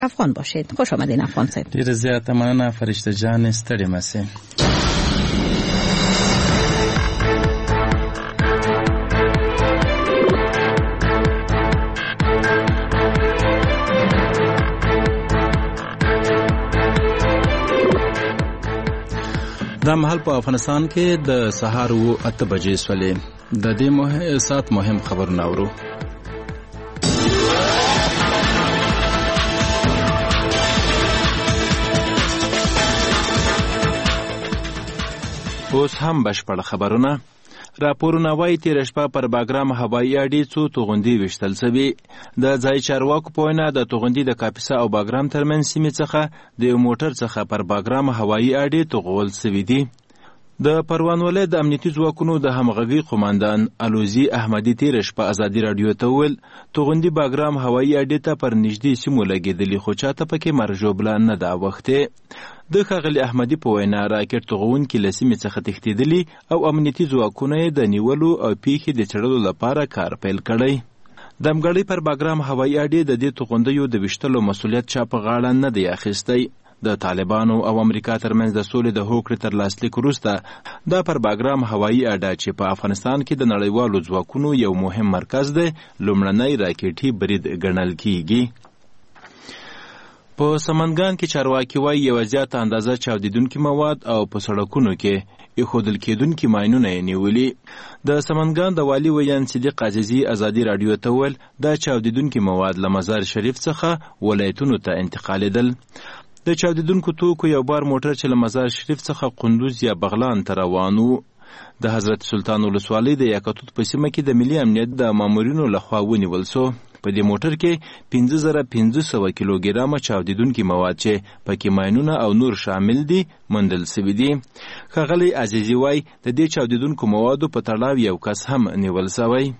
افغان باشید. خوش آمدین افغان صاحب. ډیر زیاته مننه فرشته جان، ستړي مشه. دا مهال په افغانستان کې د سهار 8 بجې سولې. د دې سات مهم خبرونه اورو. اوس هم بشپړ خبرونه. راپورونه وایي تېره شپه پر باګرام هوایي اډې څو توغندي ویشتل شوي. د ځایي چارواکو په وینا د توغندي د کاپیسا او باګرام ترمنځ سیمې څخه د یو موټر څخه پر باګرام هوایي اډې توغول شوي دي. د پروان ولایت د امنیتي ځواکونو د همغږي قوماندان الوزي احمدي تېره شپه ازادي راډیو ته وویل توغندي باګرام هوایي اډې ته پر نږدې سیمو لګېدلي، خو چاته پکې مرژوبله نه ده اوښتې. د ښاغلي احمدي په وینا راکټ توغونکي له سیمې څخه تښتېدلي او امنیتي ځواکونه یې د نیولو او پیښې د څېړلو لپاره کار پیل کړی. دمګړۍ پر باګرام هوایي اډې د دې توغندیو د ویشتلو مسؤلیت چا په غاړه نه دی اخیستی. د طالبانو او امریکا ترمنځ د سولې د هوکړې تر لاسلیک وروسته دا پر باګرام هوایي اډه چې په افغانستان کې د نړیوالو ځواکونو یو مهم مرکز دی لومړنی راکټي برید ګڼل کیږي. په سمنګان کې چارواکي وایي یوه زیاته اندازه چاودیدونکي مواد او په سړکونو کې ایښودل کېدونکي ماینونه یې نیولي. د سمنګان د والي ویان صدیق عزیزي ازادي راډیو ته وویل دا چاودیدونکي مواد له مزار شریف څخه ولایتونو ته انتقالېدل. د چاودیدونکو توکو یو بار موټر چې له مزار شریف څخه قندوز یا بغلان ته روان و. د حضرت سلطان ولسوالۍ د یاقوت په سیمه کې د ملي امنیت د مامورینو لخوا ونیول سو. په دې موټر کې 5500 کیلوګرامه چاودیدونکي مواد چې پکې ماینونه او نور شامل دي موندل شوي دي. ښاغلی عزیزي وایي د دې چاودیدونکو موادو په تړاو یو کس هم نیول شوی.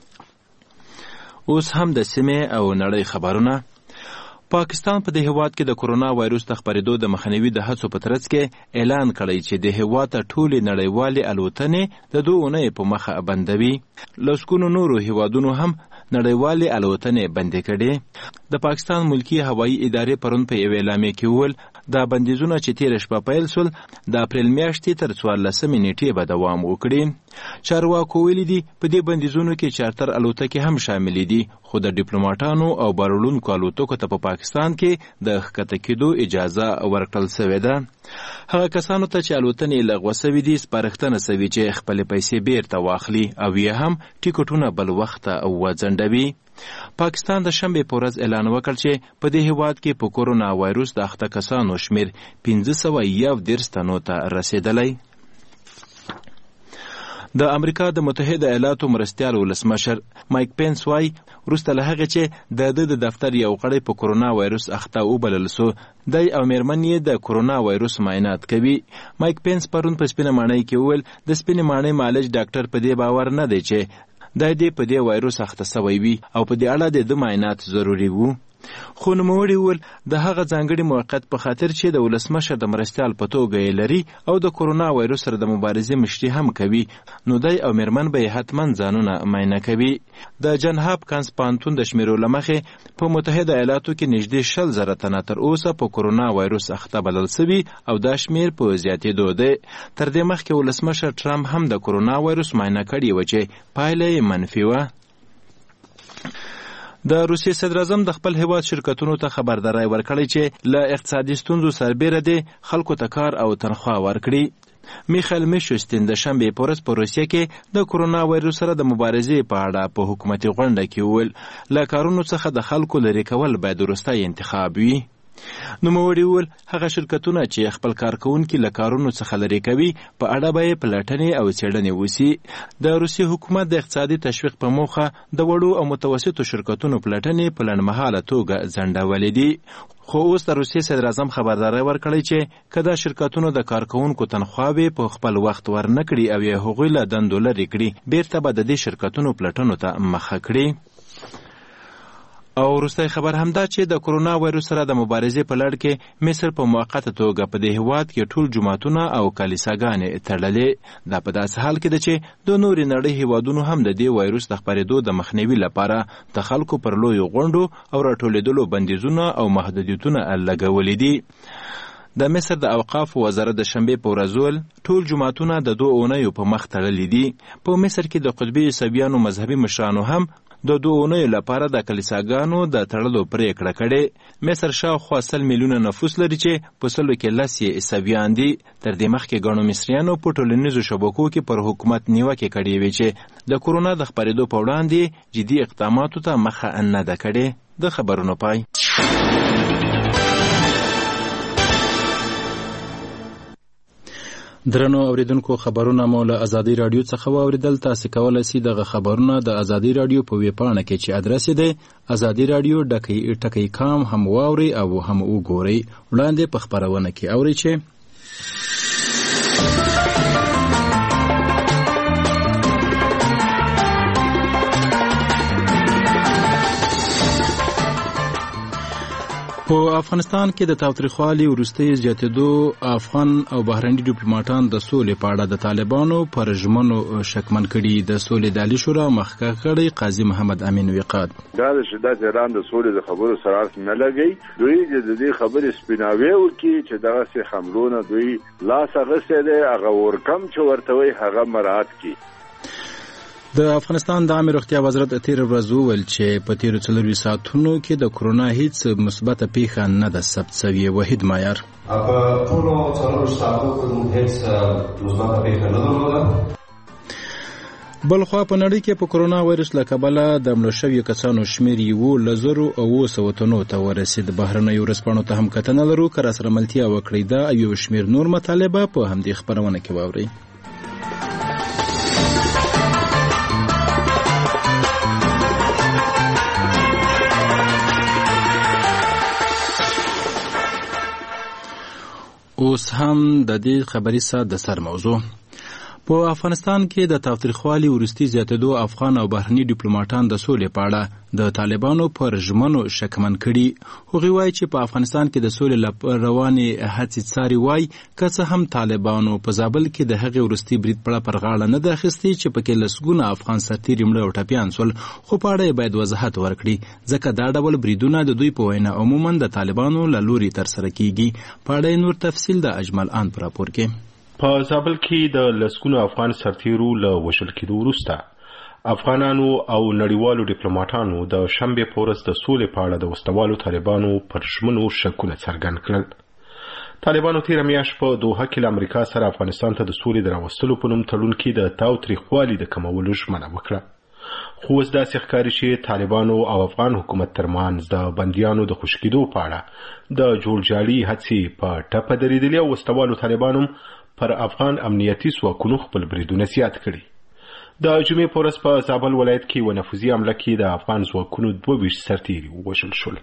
اوس هم د سیمې او نړۍ خبرونه. پاکستان په دې هیواد کې د کورونا وایروس د خپرېدو د مخنیوي د هڅو په ترڅ کې اعلان کړی چې د هیواد ته ټولې نړیوالې الوتنې د 2 اونیو په مخه بندوي. لسګونو نورو هیوادونو هم نړیوالې الوتنې بندې کړې. د پاکستان ملکی هوایي ادارې پرون په یو اعلامیه کې وویل دا بندیزونه چې تېره شپه پیل سول د اپریل میاشتې تر 14 نیټې به دوام وکړي. چارواکو ویلي دي په دې بندیزونو کې چارتر الوتکې هم شاملې دي، خو د ډیپلوماټانو او بارولونکو الوتکو ته په پاکستان کې د ښکته کېدو اجازه ورکړل شوې ده. هغه کسانو ته چې الوتنې لغوه شوي دي سپارښتنه شوې چې خپلې پیسې بیرته واخلي او یا هم ټیکټونه بل وخت وځنډوي. پاکستان د شنبې په ورځ اعلان وکړ چې په دې هیواد کې په کورونا وایروس د اخته کسانو شمیر 511 تنو ته رسېدلی. د امریکا د متحده ایالاتو مرستیال ولسمشر مایک پینس وایي وروسته له هغې چې د دفتر یو غړی په کورونا وایروس اخته وبلل سو دی او میرمن یې د کورونا وایروس معاینات کوي. مایک پینس پرون په سپینه ماڼۍ کې وویل د سپینې ماڼۍ معالج ډاکټر په دې باور نه دی چې دا دې په دې وایروس اخته سوی وي او په دې اړه د معاینات ضروري وو. خو نوموړي وویل د هغه ځانګړي موقعیت په خاطر چې د ولسمشر د مرستیال په توګه یې لري او د کورونا وایروس سره د مبارزې مشري هم کوي، نو دی او میرمن به یې حتما ځانونه معاینه کوي. د جن هاپکنز پوهنتون د شمیرو له مخې په متحده ایالاتو کې نږدې 60,000 تنه تر اوسه په کورونا وایروس اخته بلل شوي او دا شمیر په زیاتېدو دی. تر دې مخکې ولسمشر ټرمپ هم د کورونا وایروس معاینه کړې وه چې پایله یې منفي وه. د روسیې صدر اعظم د خپل هیواد شرکتونو ته خبرداری ورکړی چې له اقتصادي ستونزو سربیره دي خلکو ته کار او تنخواه ورکړي. میخایل میشوستین د شنبې په ورځ په روسیه کې د کورونا وایروس سره د مبارزې په اړه په حکومتي غونډه کې وویل له کارونو څخه د خلکو لرې کول باید وروستی انتخاب وي. نوموړي وویل هغه شرکتونه چې خپل کارکوونکي له کارونو څخه لرې کوي په اړه به یې پلټنې او څېړنې وسي. د روسیې حکومت د اقتصادي تشویق په موخه د وړو او متوسطو شرکتونو پلټنې په لنډمهاله توګه ځنډولې دي. خو اوس د روسیې صدر اعظم خبرداری ورکړی چې که دا شرکتونو د کارکوونکو تنخواوې په خپل وخت ورنه کړي او یا هغوی له دندو لرې کړي بیرته به د دې شرکتونو پلټنو ته مخه کړي. او وروستی خبر همدا چې د کرونا وایروس سره د مبارزې په لړ کې مصر په موقته توګه په دې هیواد کې ټول جوماتونه او کلیساګانې تړلې. دا په داسې حال کې ده چې د نورې نړۍ هیوادونو هم د دې وایروس د خپرېدو د مخنیوي لپاره د خلکو پر لویو غونډو او راټولېدلو بندیزونه او محدودیتونه لګولي دي. د مصر د اوقافو وزارت د شنبې په ورځ ویل ټول جوماتونه د 2 اونیو په مخ تړلي دي. په مصر کې د قطبي عیسویانو مذهبي مشرانو هم د 2 اونیو لپاره د کلیساګانو د تړلو پریکړه کړې. مصر شاوخوا 100 میلیونه نفوس لري چې په 100 کې 10 عیسویان دي. تر دې مخکې ګڼو مصریانو په ټولنیزو شبکو کې پر حکومت نیوکې کړې وې چې د کرونا د خپرېدو په وړاندې جدي اقداماتو ته مخه نه ده کړې. د خبرونو پای. درنو اوریدونکو، خبرونه مو له ازادي رادیو څخه واوریدل. تاسو کولای شئ دغه خبرونه د ازادي رادیو په ویب پاڼه کې چې ادرس دی azadiradio.com هم واوري او هم وګورئ. وړاندې په خبرونه کې اوري چې په افغانستان کې د تاوتریخوالي وروستي زیاتېدو افغان او بهرني ډیپلوماټان د سولې په اړه د طالبانو پر ژمنو شکمن کړي. د سولې د عالی شورا مخکښ غړی قاضي محمد امین وقاد دا د شدت ایران د سولې د خبرو سره نه لګي. دوی د دې خبرې سپیناوي وکړي چې دغه سه حملونه دوی لاس غسه ده هغه ورکم چې ورتوي هغه مراعات کړي. د افغانستان د عامه روغتیا وزارت تیر ورځ وویل چې په تیرو 4 ساعتونو کې د کرونا هیڅ مثبت پیښه نه ده ثبت شوې. وحید معیار په ټولو 4 ساعتونو کې هیڅ مثبت پیښه نه درلوده. بلخوا په نړۍ کې په کرونا وایرس له کبله د مړو شویو کسانو شمېر 1,900 ته ورسېد. بهرنیو ورځپاڼو ته هم کتنه لرو که راسره ملتیا وکړئ. دا او یو شمېر نور مطالبه په همدې خپرونه کې واورئ. اوس هم د دې خبري سات د سر موضوع. په افغانستان کې د تاوتریخوالي وروستي زیاتېدو افغان او بهرني ډیپلوماټان د سولې په اړه د طالبانو پر ژمنو شکمن کړي. هغوی وایي چې په افغانستان کې د سولې لپاره روانې هڅې څاري. وایي که څه هم طالبانو په زابل کې د هغې وروستي برید پر غاړه نه ده اخیستې چې پکې لسګونه افغان سرتیري مړه او ټپیان سول، خو په اړه یې باید وضاحت ورکړي ځکه دا ډول بریدونه د دوی په وینا عموما د طالبانو له لوري ترسره کیږي. په اړه نور تفصیل د اجمل آن په راپور کې. په زابل کې د لسګونو افغان سرتیرو له وژل کېدو وروسته افغانانو او نړیوالو ډیپلوماټانو د شنبې په ورځ د سولې په اړه د وسلوالو طالبانو پر ژمنو شکونه څرګند کړل. طالبانو تېره میاشت په دوحه کې له امریکا سره افغانستان ته د سولې د راوستلو په نوم تړون کې د تاوتریخوالي د کمولو ژمنه وکړه. خو اوس داسې ښکاري چې طالبانو او افغان حکومت ترمنځ د بندیانو د خوشي کېدو په اړه د جوړجاړي هڅې په ټپه درېدلې او وسلوالو طالبانو پر افغان امنیتي ځواکونو خپل بریدونه زیات کړي. د جمعې په ورځ په زابل ولایت کې یوه نفوذي حمله کې د افغان ځواکونو 22 سرتیري ووژل شول.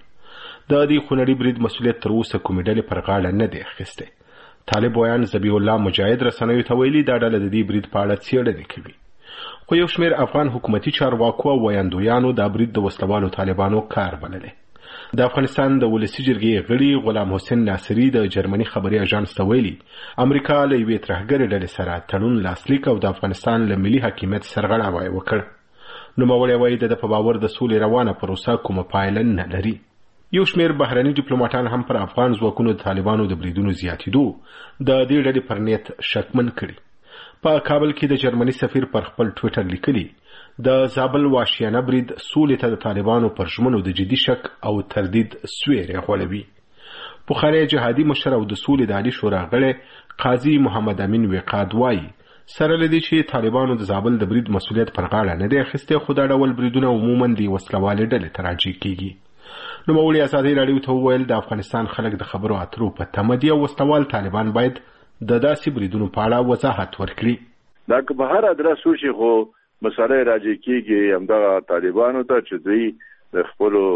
د دې خونړي برید مسؤلیت تر اوسه کومې ډلې پر غاړه نه دی اخیستی. طالب ویان ذبیح الله مجاهد رسنیو ته ویلي دا ډله د دې برید په اړه څېړنې کوي. خو یو شمېر افغان حکومتي چارواکو او ویاندویانو دا برید د وسلوالو طالبانو کار بللی. د افغانستان د ولسي جرګې غړي غلام حسین ناصري د جرمني خبري اژانس ته ویلي امریکا له یوې ترهګرې ډلې سره تړون لاسلیک او د افغانستان له ملي حاکمیت سرغړاوی وکړ. نوموړی وایي د په باور د سولې روانه پروسه کومه پایله نه لري. یو شمېر بهرني ډیپلوماټان هم پر افغان ځواکونو د طالبانو د بریدونو زیاتېدو د دې ډلې پر نیت شکمن کړي. په کابل کې د جرمني سفیر پر خپل ټویټر لیکلي د زابل وحشیانه برید سولې ته د طالبانو پر ژمنو د جدي شک او تردید سویری غوړوي. پخوانی جهادي مشر او د سولې د عالی شورا غړی قاضي محمد امین وقاد وایي سره له دې چې طالبانو د زابل د برید مسؤلیت پر غاړه نه دی اخیستی، خو دا ډول بریدونه عموما د وسلوالې ډلې ته راجع کیږي. نوموړي ازادي راډیو ته وویل د افغانستان خلک د خبرو اترو په تمه دي او وسلوال طالبان باید د داسې بریدونو په اړه وضاحت ورکړي. دا که به هر ادرس وشي خو مسله راجع کیږي همدغه طالبانو ته چې دوی د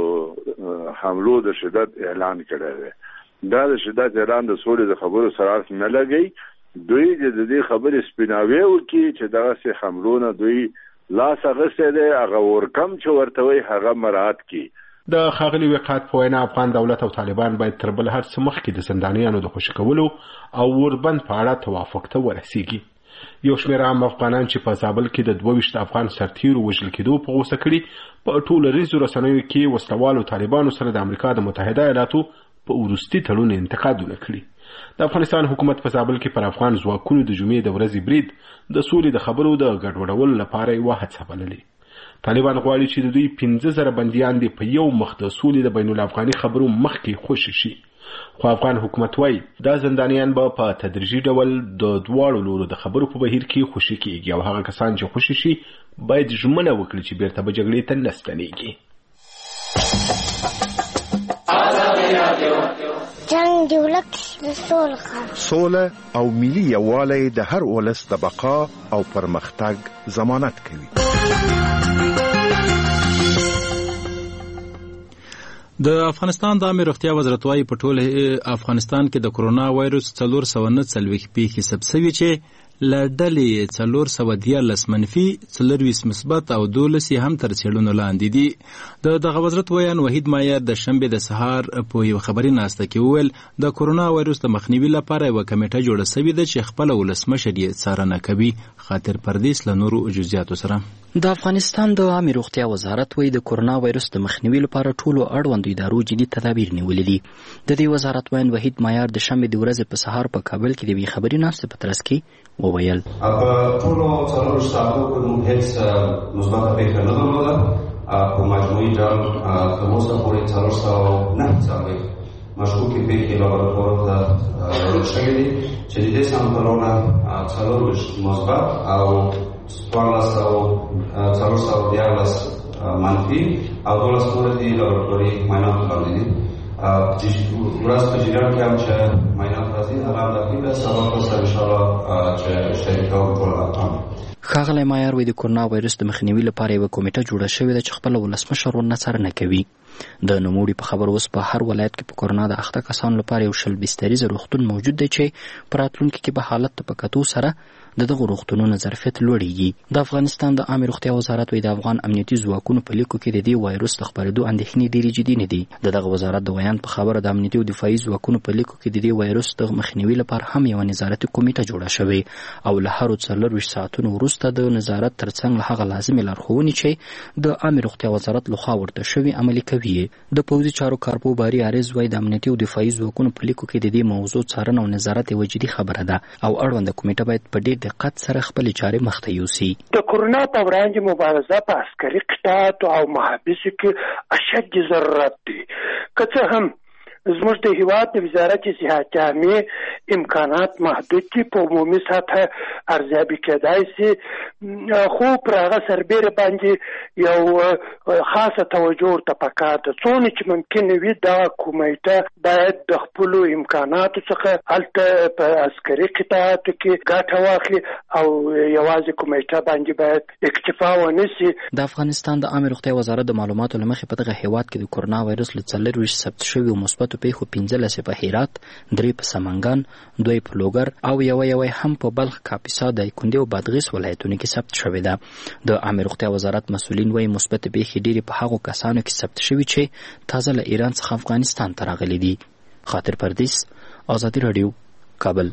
خپلو حملو د شدت اعلان کړی دی. دا د شدت اعلان د سولې د خبرو سره نه لګي. دوی د دې خبرې سپیناوي وکړي چې دغه سه حملونه دوی لاس غسه دی هغه ورکم چې ورتوي هغه مراعات کړي. د ښاغلي وقات په وینا افغان دولت او طالبان باید تر بل هر څه مخکې د زندانیانو د خوشي کولو او اوربند په اړه توافق ته ورسیږي. یو شمېر عام افغانان چې په زابل کې د 22 افغان سرتیرو وژل کېدو په غوسه کړي په ټولنیزو رسنیو کې وسلوالو طالبانو سره د امریکا د متحده ایالاتو په وروستي تړون انتقادونه کړي. د افغانستان حکومت په زابل کې پر افغان ځواکونو د جمعې د ورځې برید د سولې د خبرو د ګډوډولو لپاره یوه هڅه بللې. طالبان غواړي چې د دوی 15,000 بندیان دې په یو مخ د سولې د بین الافغاني خبرو مخکې خوشي شي. خو افغان حکومت وایي دا زندانیان به په تدریجي ډول د دواړو لورو د خبرو په بهیر کې خوشي کېږي او هغه کسان چې خوشي شي باید ژمنه وکړي چې بیرته به جګړې ته نه ستنېږي. جنگ دی ولک سوله او ملي یووالی د هر ولس د بقا او پرمختګ ضمانت کوي. د افغانستان د عامه روغتیا وزارت وايي په ټول افغانستان کې د کرونا وایرس 449 پیښې ثبت شوي چې له ډلې 414 منفي 24 مثبت او 12 هم تر څېړنو لاندې دي. دغه وزارت ویان وحید مایر د شنبې د سهار په یو خبري ناسته کې وویل د کرونا وایرس د مخنیوي لپاره یوه کمیټه جوړه شوې ده چې خپله ولسمشر یې څارنه کوي. خاطر پردیس له نورو جزئیاتو سره. د افغانستان د عامه روغتیا وزارت وایي د کرونا وایرس د مخنیوي لپاره ټولو اړوندو ادارو جدي تدابیر نیولي دي. د دې وزارت ویان وحید مایر د شنبې د ورځې په سهار په کابل کې د یوې خبري ناستې په ترڅ کې وویل په ټولو 4 ساعتو کې موږ هیڅ مثبته پیښه نه درلوده. په مجموعي ډول تر اوسه پورې 409 مشکوکې پیښې لابراتوار ته راوړل شوې دي چې د دې سامپلونه 4 مثبت او 414 منفي او 12 نور دي لابراتواري معایناتو لاندې دي. ورځ په جریان کې هم چې معاینات راځي هغه هم دقیقه سبا په سره انشاءالله چې شریک کوو ټول. ښاغلی مایر وایي د کرونا وایرس د مخنیوي لپاره یوه کمیټه جوړه شوې ده چې خپله ولسمشر ورنه څارنه کوي. د نوموړي په خبر اوس په هر ولایت کې په کرونا د اخته کسانو لپاره یو 20 بستریزه روغتون موجود دی چې په راتلونکي کې به حالت ته په کتو سره د دغه روغتونونو ظرفیت لوړیږي. د افغانستان د عامه روغتیا وزارت وایي د افغان امنیتي ځواکونو په لیکو کې د دې وایرس د خپرېدو اندېښنې ډېرې جدي نه دي. د دغه وزارت د ویان په خبره د امنیتي او دفاعي ځواکونو په لیکو کې د دې وایرس د مخنیوي لپاره هم یوه نظارتي کمیټه جوړه شوې او له هرو 24 ساعتونو وروسته د نظارت ترڅنګ له هغه لازمې لارښوونې چې د عامه روغتیا وزارت لخوا ورته شوي عملي کوي. د پوځي چارو کارپو باري عارض وایي د امنیتي او دفاعي ځواکونو په لیکو کې د دې موضوع څارنه او نظارت یوه جدي خبره ده او اړونده کمیټه باید په ډېر دقت سره خپلې چارې مخته یوسي. د کرونا په وړاندې مبارزه په عسکري قطاعاتو او محابسو کې اشد ضرورت دی. که څه هم زموږ د هیواد د وزارت صحت عامې امکانات محدود دي، په عمومي سطحه ارزیابي کېدای شي، خو پر هغه سربیره باندې یو خاصه توجه ورته پکار ده. څونه چې ممکن وي دغه کمیټه باید د خپلو امکاناتو څخه هلته په عسکري قطاعاتو کې ګټه واخلي او یوازې کمیټه باندې باید اکتفا ونه شي. د افغانستان د عامه روغتیا وزارت د معلوماتو له مخې په دغه هیواد کې د کرونا وایرس له 24 ثبت شویو مثبتو پیښو 15 په هرات، 3 په سمنګان، 2 په لوګر او یوه هم په بلخ، کاپیسا، دایکنډي او بادغیس ولایتونو کې ثبت شوې ده. د عامه روغتیا وزارت مسؤلین وایي مثبت پیښې ډېرې په هغو کسانو کې ثبت شوي چې تازه له ایران څخه افغانستان ته راغلي دي. خاطر پردیس، آزادي راډیو، کابل.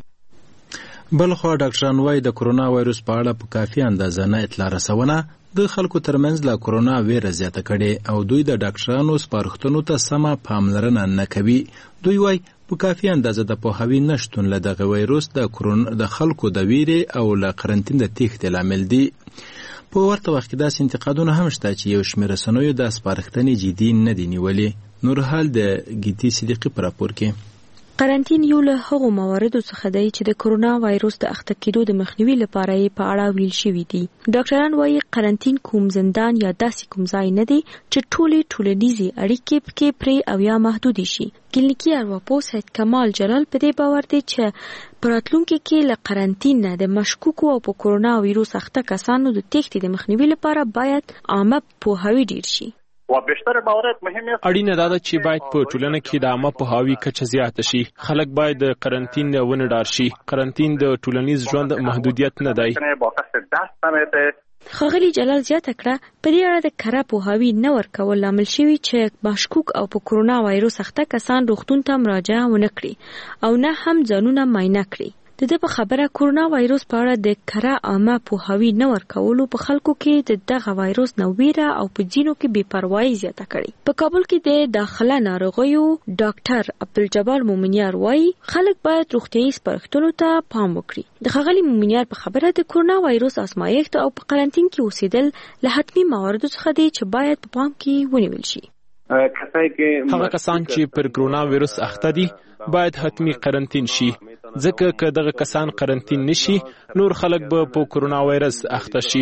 بلخوا ډاکټران وایي د کرونا وایرس په اړه په کافي اندازه نه اطلاع رسونه د خلکو ترمنځ له کرونا ویره زیاته کړې او دوی د ډاکټرانو سپارښتنو ته سمه پاملرنه نه کوي. دوی وایي په کافي اندازه د پوهاوي نشتون له دغه وایرس د خلکو د ویرې او له قرنطین د تېښتې لامل دی. په ورته وخت کې داسې انتقادونه هم شته چې یو شمېر رسنیو دا سپارښتنې جدي نه دي نیولې. نورحال د ګیتي صدیقي په راپور کې. قرنطین یو له هغو مواردو څخه دی چې د کرونا وایرس د اخته کېدو د مخنیوي لپاره یې په اړه ویل شوي دي. ډاکټران وایي قرنطین کوم زندان یا داسې کوم ځای نه دی چې ټولې ټولنیزې اړیکې پکې پرې او یا محدودې شي. کلینیکي ارواپوه سید کمال جلال په دې باور دی چې په راتلونکي کې له قرنطین نه د مشکوکو او په کرونا وایرس اخته کسانو د تېښتې د مخنیوي لپاره باید عامه پوهاوی ډېر شي. اړینه دا ده چې باید په ټولنه کې د عامه پوهاوي کچه زیاته شي. خلک باید د قرنطین ونه ډار شي. قرنطین د ټولنیز ژوند محدودیت نه دی. ښاغلي جلال زیاته کړه په دې اړه د کره پوهاوي نه ورکول لامل شوي چې مشکوک او په کورونا وایروس اخته کسان روغتون ته مراجعه ونه کړي او نه هم ځانونه معاینه کړي. د دې په خبره کورونا وایروس په اړه د کره عامه پوهاوي نه ورکولو په خلکو کې د دغه وایروس نه ویره او په ځینو کې بې پروايي زیاته کړې. په کابل کې د داخله ناروغیو ډاکټر عبدالجبار مومنیار وایي خلک باید روغتیايي سپارښتنو ته پام وکړي. د ښاغلي مومنیار په خبره د کورونا وایروس ازمایښت او په قرنطین کې اوسېدل له حتمي مواردو څخه دي چې باید په پام کې ونیول شي. هغه کسان چې پر کورونا وایروس اخته دي باید حتمی قرنطین شي، ځکه که دغه کسان قرنطین نشي نور خلک به په کورونا وایرس اخته شي.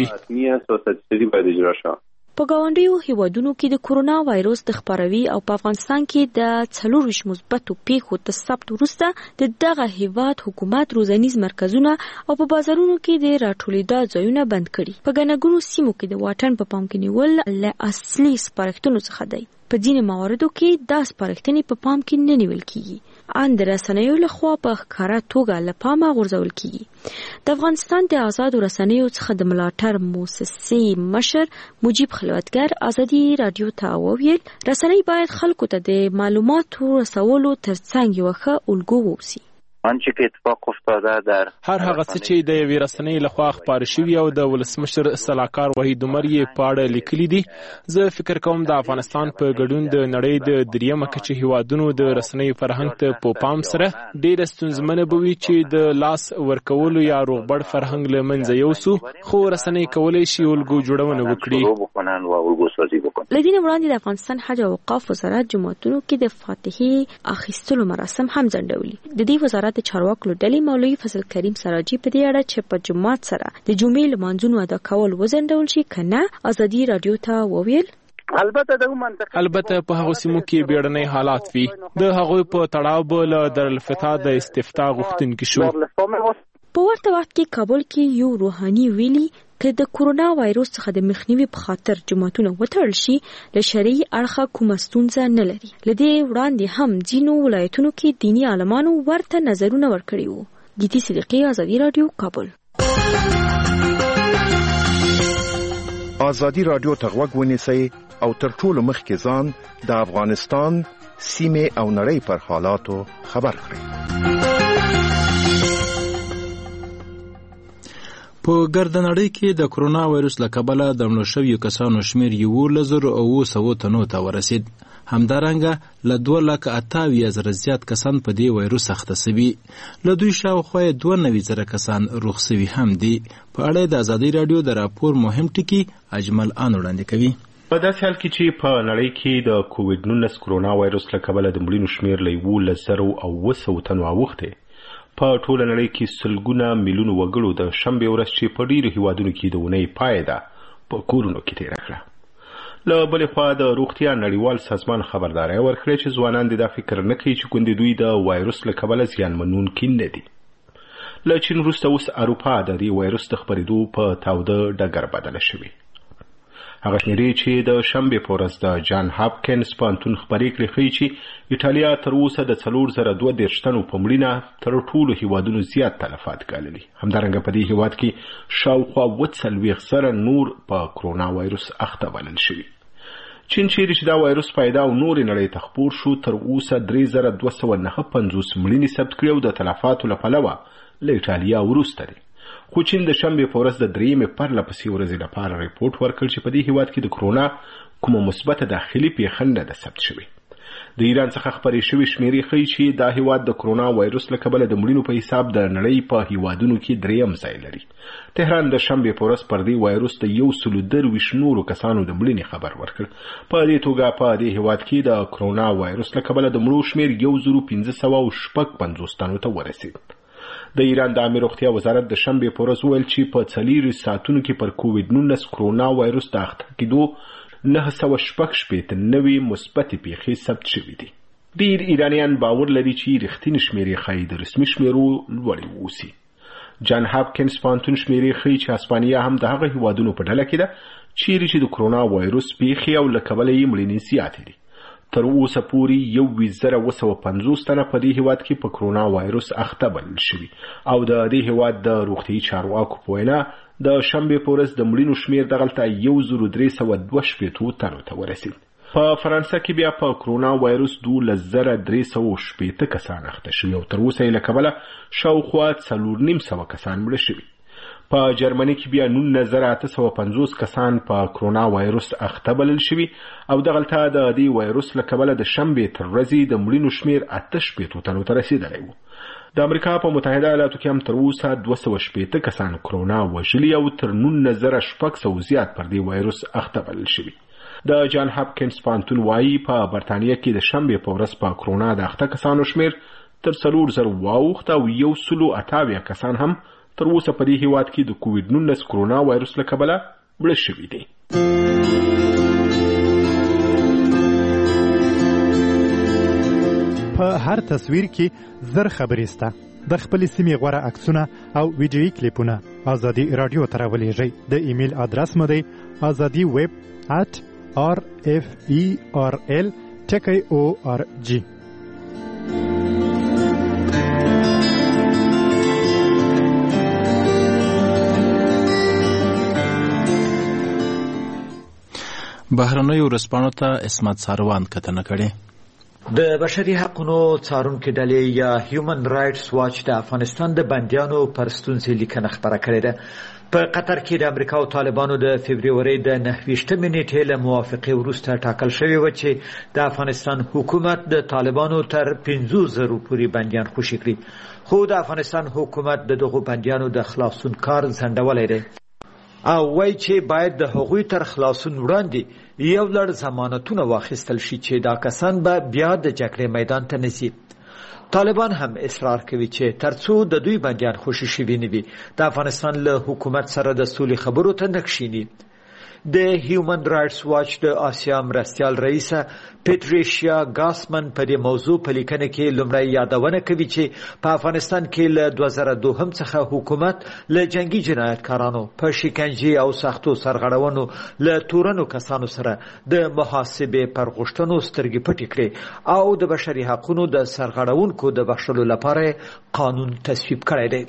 په ګاونډیو هیوادونو کې د کورونا وایروس د خپروي او په افغانستان کې د 24 مثبتو پیښو د ثبت وروسته د دغه هیواد حکومت روزنیز مرکزونه او په بازارونو کې د راټولېدا ځایونه بند کړي. په ګڼهګونو سیمو کې د واټن په پام کې نیول له اصلي سپارښتنو څخه دی. په ځینې مواردو کې دا سپارښتنې په پام کې نه نیول کیږي، ان د رسنیو لخوا په ښکاره توګه له پامه غورځول کیږي. د افغانستان د آزادو رسنیو څخه د ملاتړ موسسې مشر مجيب خلوتګر ازادي رادیو ته وویل رسنۍ باید خلکو ته د معلوماتو رسولو ترڅنګ یو ښه الګو واوسي. آنچه که اتفاق افتاده در هر هغه څه چې د یوې رسنۍ لخوا خپاره شوي او د ولسمشر سلاکار وحید عمر یې په اړه لیکلي دي، زه فکر کوم د افغانستان په ګډون د نړۍ د دریمه کچې هیوادونو د رسنۍ فرهنګ ته په پام سره ډېره ستونزمنه به وي چې د لاس ورکولو یا روغبړ فرهنګ له منځه یوسو، خو رسنۍ کولی شي الګو جوړونه وکړي. له دې نه وړاندې د افغانستان حج او اوقاف وزارت جوماتونو کې د فاتحې اخیستلو مراسم هم ځنډولي. د دې وزارت د چارواکو ډلې مولوي فضل کریم سراجي په دې اړه چې په جماعت سره د جمعې لمانځونو ادا کول وځنډول شي کنه ازادي رادیو ته وویل البته په هغو سیمو کې بیړنۍ حالات وي، د هغوی په تړاو به له دارالفتاح د استفتاء غوښتونکي شو. په ورته وخت کې کابل کې یو روحاني ویلي که د کورونا وایروس څخه د مخنیوي په خاطر جماعتونه وتړل شي له شرعي اړخه کومه ستونزه نه لري. له دې وړاندې هم ځینو ولایتونو کې دیني عالمانو ورته نظرونه ورکړي وو. گیتی صدیقی، ازادي رادیو، کابل. ازادي رادیو ته غوږ ونیسئ او تر ټولو مخکې ځان د افغانستان سیمې او نړۍ پر حالاتو خبر کړئ. په ګرده نړۍ کې د کورونا وایروس له کبله د مړو شویو کسانو شمېر 11,900 تنو ته ورسید. همدارنګه له 2,58,000 زیات کسان په دې وایروس اخته سوي. له دوی شاوخوا 92,000 کسان روغ سوي هم دي. په اړه د ازادي رادیو د راپور مهم ټکي اجمل ان وړاندې کوي. په داسې حال کې چې په نړۍ کې د کووډ-19 کورونا وایروس له کبله د مړینو شمېر له 11,900 تنو اوښتی، په ټوله نړۍ کې سلګونه میلیونه وګړو د شنبې ورځ چې په ډېرو هیوادونو کې د اونۍ پای ده په کورونو کې تېره کړه. له بلې خوا د روغتیا نړیوال سازمان خبرداری ورکړې چې ځوانان دا فکر نه کوي چې ګوندې دوی د وایروس له کبله زیانمنونکي نه دي. له چین وروسته اوس اروپا د دې وایروس د خپرېدو په تاوده ډګر بدله شوې. هغه شمیرې چې د شنبې په ورځ د جان هاپکینز پوهنتون خپرې کړې ښیي چې ایټالیا تر اوسه د 4,032 تنو په مړینه تر ټولو هیوادونو زیات تلفات ګاللي. همدارنګه په دې هیواد کې شاوخوا 40,000 نور په کورونا وایروس اخته بلل شوي. چین چیرې چې دا وایروس پیدا او نورې نړۍ ته خپور شو تر اوسه 3,259 مړینې ثبت کړي او د تلفاتو له پلوه له ایټالیا وروسته دی. خو چین د شنبې په ورځ د درېیمې پرلپسې ورځې لپاره ریپورټ ورکړ چې په دې هیواد کې د کورونا کومه مثبته داخلي پیښه نه ده ثبت شوې. د ایران څخه خپرې شوې شمیرې ښیي چې دا هیواد د کورونا وایروس له کبله د مړینو په حساب د نړۍ په هیوادونو کې درېیم ځای لري. تهران د شنبې په ورځ پر دې وایروس د 122 نورو کسانو د مړینې خبر ورکړ. په دې توګه په دې هیواد کې د کورونا وایروس له کبله د مړو شمېر 1,550 تنو ته ورسید. د ایران د عامه روغتیا وزارت د شنبې په ورځ وویل چې په 4 ساعتونو کې پر کووډ-19 کورونا وایروس د اخته کېدو 916 نوې مثبتې پیښې ثبت شوې دي. ډېر ایرانیان باور لري چې رښتینې شمیرې ښایي د رسمي شمیرو لوړې واوسي. جان هاپکینز پوهنتون شمیرې ښیي چې هسپانیا هم د هغه هیوادونو په ډله کې ده چیرې چې د کورونا وایروس پیښې او له کبله یې مړینې زیاتې دي. تر اوسه پورې 1,250 تنه په دې هیواد کې په کرونا وایروس اخته بلل شوي او د دې هیواد د روغتیايي چارواکو په وینا د شنبې په ورځ د مړینو شمېر دغلته 1,362 تنو ته ورسید. په فرانسه کې بیا په کرونا وایروس 12,360 کسان اخته شوي او تر اوسه یې له کبله شاوخوا 4,900 کسان مړه شوي. په جرمني کې بیا 19,850 کسان په کرونا وایروس اخته بلل شوي او دغلته د دې وایروس له کبله د شنبې تر ورځې د مړینو شمېر 88 تنو ته رسېدلی و. د امریکا په متحده ایالاتو کې هم تر اوسه 260 کسان کرونا وژلي او تر 19,600 زیات پر دې وایروس اخته بلل شوي. د جان هاپکینز پوهنتون وایي په برتانیه کې د شنبې په ورځ په کرونا د اخته کسانو شمېر تر 4,000 واوښت او 128 کسان هم تر اوسه په دې هیواد کې د کوویډ-19 کرونا وایروس له کبله مړه شوي دي. په هر تصویر کې زر خبرې سته. د خپلې سیمې غوره عکسونه او ویډیویي کلیپونه ازادي راډیو ته راولېږئ. د ایمیل ادرس مو دی azadi@rferl.org. بهرنیو ورځپاڼو ته اسمت ساروان کتنه کړې. د بشري حقوقو څارونکو ډلې یا هیومن رائټس واچ د افغانستان د بندیانو پر ستونزې لیکنه خپره کړې ده. په قطر کې د امریکا او طالبانو د فبروري د 29 نیټې له موافقې وروسته ټاکل شوی و چې د افغانستان حکومت د طالبانو تر 50,000 پورې بندیان خوشي کړي. خو د افغانستان حکومت دغه بندیانو د خلاصون کار ځنډولی دی او وایي چې باید د هغوی تر خلاصون وړاندې یو لړ ضمانتونه واخیستل شي چې دا کسان به بیا د جګړې میدان ته نه ځي. طالبان هم اصرار کوي چې ترڅو د دوی بندیان خوشي شوي نه وي د افغانستان له حکومت سره د سولې خبرو ته نه کښیني. د هیومن رائټس واچ د آسیا مرستیال رئیسه پیټریشیا ګاسمن په دې موضوع په لیکنه کې لومړی یادونه کوي چې په افغانستان کې له 2002 څخه حکومت له جنگي جنایتکارانو په شکنجه او سختو سرغړونو له تورنو کسانو سره د محاسبې پر غوښتنو سترګې پټې کړې او د بشري حقوقو د سرغړونکو د بخښلو لپاره قانون تصویب کړی دی.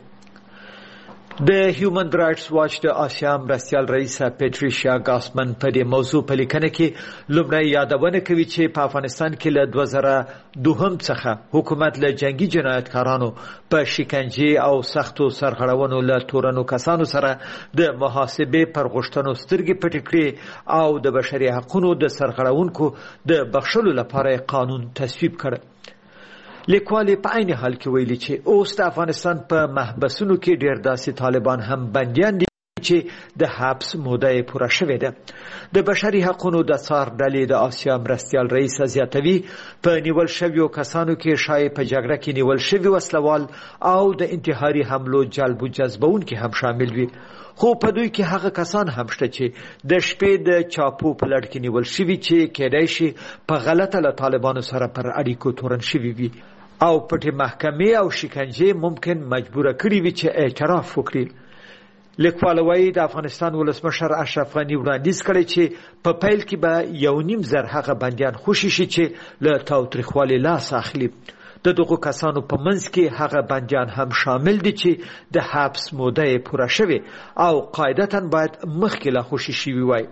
د هیومن رائټس واچ د آسیا مرستیال رئیسه پیټریشیا ګاسمن په دې موضوع په لیکنه کې لومړی یادونه کوي چې په افغانستان کې له 2002 څخه حکومت له جنگي جنایتکارانو په شکنجه او سختو سرغړونو له تورنو کسانو سره د محاسبې پر غوښتنو سترګې پټې کړې او د بشري حقوقو د سرغړونکو د بخښلو لپاره قانون تصویب کړ. لیکوالې په عین حال کې ویلي چې اوس د افغانستان په محبسونو کې ډېر داسې طالبان هم بندیان دي چې د حبس موده یې پوره شوې ده. د بشري حقوقو د څار ډلې د آسیا مرستیال رئیس زیاتوي په نیول شویو کسانو کې شاید په جګړه کې نیول شوي وسلوال او د انتحاري حملو جلب و جذبونکي هم شامل وي. خو په دوی کې هغه کسان هم شته چې د شپې د چاپو په لړ کې نیول شوي چې کېدای شي په غلطه له طالبانو سره پر اړیکو تورن شوي وي او پټې محکمې او شکنجې ممکن مجبوره کړي وي چې اعتراف وکړي. لیکوال وایي د افغانستان ولسمشر اشرف غني وړاندیز کړی چې په پیل کې به 1.5 هغه بندیان خوشي شي چې له تاوتریخوالي لاس اخلي. د دغو کسانو په منځ کې هغه بندیان هم شامل دي چې د حبس موده یې پوره شوې او قاعدتاً باید مخکې لا خوشي شوي وای.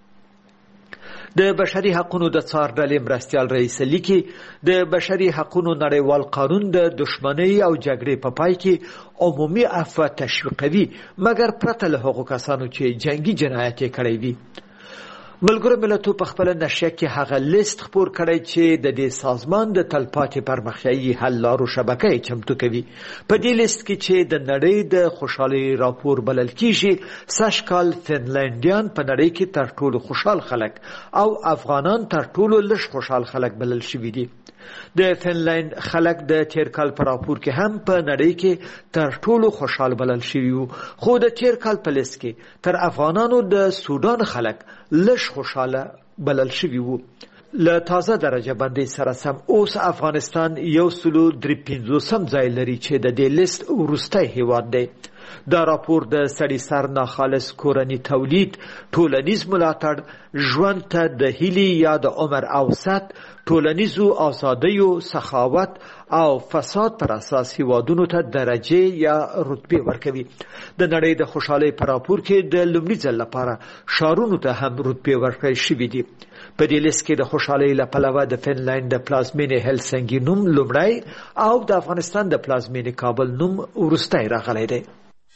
د بشري حقوقو د څار ډلې مرستیال رئیس لیکي د بشري حقوقو نړیوال قانون د دښمنۍ او جګړې په پای کې عمومي عفو تشویقوي مګر پرته له هغو کسانو چې جنگي جنایت یې کړی وي. ملګرو ملتونو په خپل نشریه کې هغه لیست خپور کړی چې د دې سازمان د تلپاتې پرمختیایي حل لارو شبکه چمتو کوي. په دې لیست کې چې د نړۍ د خوشحالۍ راپور بلل کیږي سږکال فنلنډیان په نړۍ کې تر ټولو خوشحال خلک او افغانان تر ټولو لږ خوشحال خلک بلل شوي دي. د فنلند خلک د تیر کال په راپور کې هم په نړۍ کې تر ټولو خوشحال بلل شوي وو خو د تیر کال په لیست کې تر افغانانو د سودان خلک لږ خوشحاله بلل شوي وو. له تازه درجه بندۍ سره سم اوس افغانستان 153 ځای لري چې د دې لیست وروستی هیواد دی. دا راپور د سړي سر ناخالص کورني تولید، ټولنیز ملاتړ، ژوند ته د هیلې یا د عمر اوسط، ټولنیزو آزادیو، سخاوت او فساد پر اساس هیوادونو ته درجه یا رتبه ورکوي. د نړۍ د خوشحالۍ په راپور کې د لومړي ځل لپاره ښارونو ته هم رتبه ورکړل شوې دي. په دې لیست کې د خوشحالۍ له پلوه د فنلنډ د پلازمینې هلسنګي نوم لومړی او د افغانستان د پلازمینې کابل نوم وروستی راغلی دی.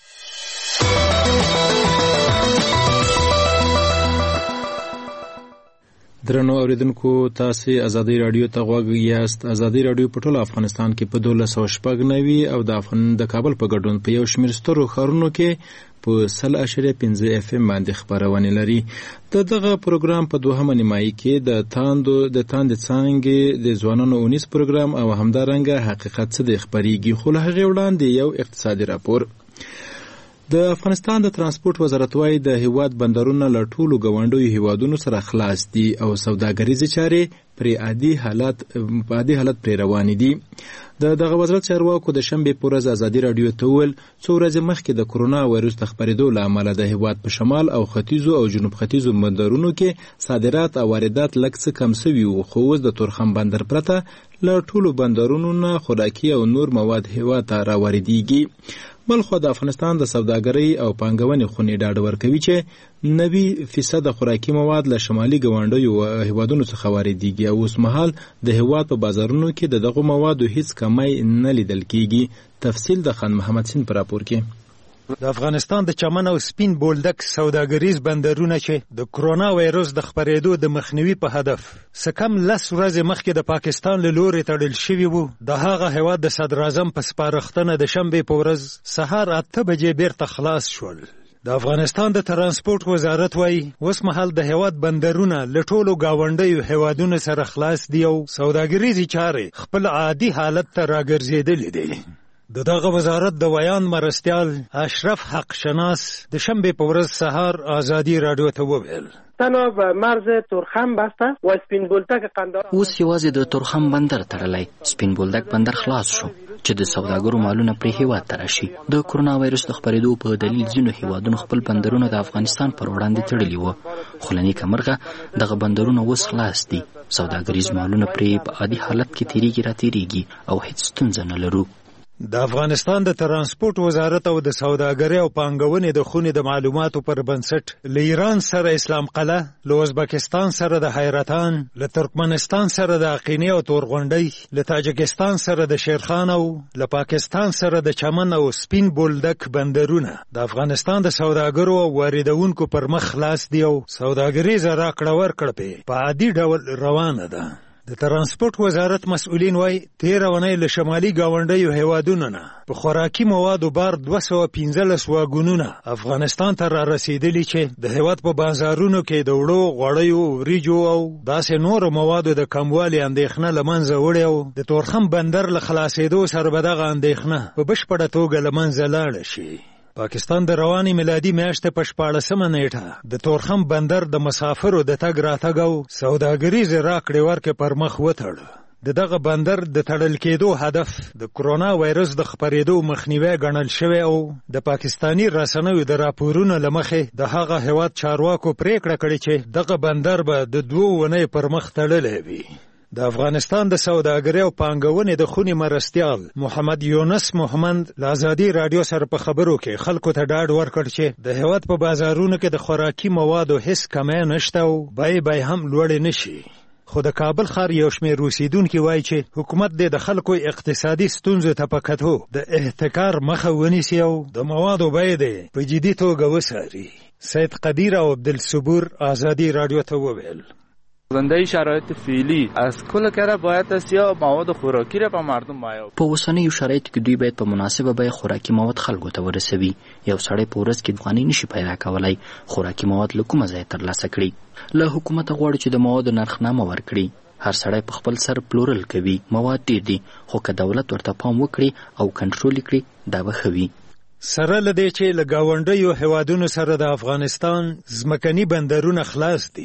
درنو اوریدونکو، تاسو ازادي رادیو ته غوږ یاست. ازادي رادیو په ټول افغانستان کې په 1290 او د کابل په ګډون په یو شمېر سترو ښارونو کې په 100.5 FM باندې خبرونه لري. دغه پروګرام په دوهمه نیمایي کې د تاند څانګې د ځوانانو اونیس پروګرام او همدارنګه حقیقت څه د خبريږي. خو له هغه وړاندې یو اقتصادي راپور. د افغانستان د ترانسپورت وزارت وايي د هیواد بندرونه له ټولو ګاونډیو هیوادونو سره خلاص دي او سوداګریزي چارې پر عادي حالت پر روان دي. دغه وزارت چارواکو د شنبه په ورځ ازادي رادیو ته ویل څو ورځې مخکې د کرونا وایرس د خپرېدو له امله د هیواد په شمال او ختیځو او جنوب ختیځو بندرونو کې صادرات او واردات لږ څه کم شوي وو، خو اوس د تورخم بندر پرته له ټولو بندرونو نه خوراکي او نور مواد هیواد ته راورديږي. بلخو د افغانستان د سوداګرۍ او پانګونې خونې ډاډ ورکوي چې 90% خوراکي مواد له شمالي ګاونډیو هیوادونو څخه واردېږي او اوس مهال د هیواد په بازارونو کې دغه موادو هیڅ کمی نه لیدل کیږي. تفصیل د خان محمد سین پر راپور کې. د افغانستان د چمن او سپین بولدک سوداګریز بندرونه چې د کرونا وایرس د خپرېدو د مخنیوي په هدف سکم 10 ورځې مخکې د پاکستان له لوري تړل شوي وو، د هغه هیواد د صدر اعظم په سپارښتنه د شنبې په ورځ سهار 8 بجې بیرته خلاص شول. د افغانستان د ترانسپورت وزارت وايي اوس مهال د هیواد بندرونه له ټولو گاونډیو هیوادونو سره خلاص دي او سوداګریزي چارې خپل عادي حالت ته راګرځېدلې دي. دغه وزارت د ویان مرستیال اشرف حق شناس د شنبه په ورځ سهار ازادي رادیو ته وویل تنها به مرز تورخم بسته و سپین بولدک قندهار اوس یوازې د تورخم بندر تړلی، سپین بولدک بندر خلاص شو چې د سوداګرو مالونه پرې هیواد ته راشي. د کرونا وایرس د خپرېدو په دلیل ځینو هیوادونو خپل بندرونه د افغانستان پر وړاندې تړلي وو، خو له نیکه مرغه دغه بندرونه اوس خلاص دي. سوداګریز مالونه پرې په عادي حالت کې تیریږي راتیریږي او هیڅ ستونزه نه لرو. د افغانستان د ترانسپورت وزارت او د سوداګرۍ او پانګونې د خونې د معلوماتو پر بنسټ له ایران سره اسلام قلعه، له ازبکستان سره د حیرتان، له ترکمنستان سره د عقینې او تورغونډۍ، له تاجکستان سره د شیرخان او له پاکستان سره د چمن او سپین بولدک بندرونه د افغانستان د سوداګرو او واردونکو پر مخ خلاص دي او سوداګریزه راکړه ورکړه په عادي ډول روانه ده. د ترانسپورت وزارت مسؤلین وایي تېره اونۍ له شمالي ګاونډیو هیوادونو نه په خوراکي موادو بار 215 واګونونه افغانستان ته را رسېدلي چې د هیواد په بازارونو کې د وړو، غوړیو، وریجو او داسې نورو موادو د کموالي اندېښنه له منځه وړې او د تورخم بندر له خلاصېدو سره به دغه اندېښنه په بشپړه توګه له منځه لاړه شي. پاکستان د رواني میلادي میاشتې په 14مه نیټه د تورخم بندر د مسافرو د تګ راتګ او سوداګریزې راکړې ورکړې پر مخ وتړ. دغه بندر د تړل کېدو هدف د کرونا وایرس د خپرېدو مخنیوی ګڼل شوی او د پاکستانی رسنیو د راپورونو له مخې د هغه هیواد چارواکو پریکړه کړې چې دغه بندر به د 2 اونۍ پر مخ تړلی وي. د افغانستان د سوداګرۍ او پانګونې د خونې مرستیال محمد یونس محمد له ازادي رادیو سره په خبرو کې خلکو ته ډاډ ورکړ چې د هیواد په بازارونو کې د خوراکي موادو هیڅ کمی نشته او بیې هم لوړې نشي. خو د کابل ښار یو شمېر اوسېدونکي وایي چې حکومت د خلکو اقتصادي ستونزو ته په کتو د احتکار مخه ونیسي او د موادو بیې په جدي توګه وڅاري. سید قدیر او عبدالصبور ازادي رادیو ته وویل زنده شرایط فعلی از کل کره باید است یا مواد خوراکی را به مردم بیاورد. په اوسنیو شرایطو کې دوی باید په مناسبه بیه خوراکي مواد خلکو ته ورسوي. یو سړی په ورځ کې افغانۍ نشي پیدا کولای، خوراکي مواد له کومه ځایه ترلاسه کړي. له حکومته غواړي چې د موادو نرخنامه ورکړي. هر سړی په خپل سر پلورل کوي، مواد ډېر دي، خو که دولت ورته پام وکړي او کنټرول کړي دا به ښه وي. سره له دې چې له ګاونډیو هیوادونو سره د افغانستان ځمکني بندرونه خلاص دي،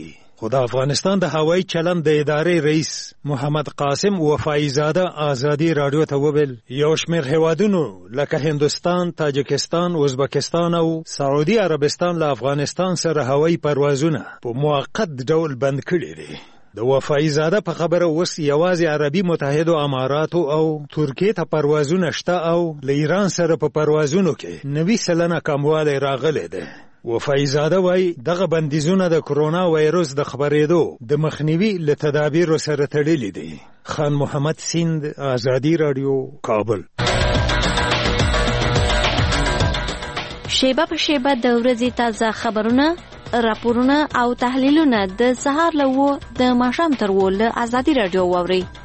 خو د افغانستان د هوایي چلند د ادارې رئیس محمد قاسم وفایزاده آزادي رادیو ته وویل یو شمېر هیوادونو لکه هندوستان، تاجکستان، ازبکستان او سعودي عربستان له افغانستان سره هوایي پروازونه په موقت ډول بند کړي دي. د وفایزاده په خبره اوس یوازې عربي متحدو اماراتو او ترکیې ته پروازونه شته او له ایران سره په پروازونو کې 90% کموالی راغلی دی. وفایزاده وایي دغه بندیزونه د کرونا وایرس د خپرېدو د مخنیوي له تدابیرو سره تړلي دي. خان محمد سیند، آزادي رادیو، کابل. شیبه په شیبه د ورځې تازه خبرونه، راپورونه او تحلیلونه د سهار له 9 د ماښام تر 10 له آزادي رادیو واورئ.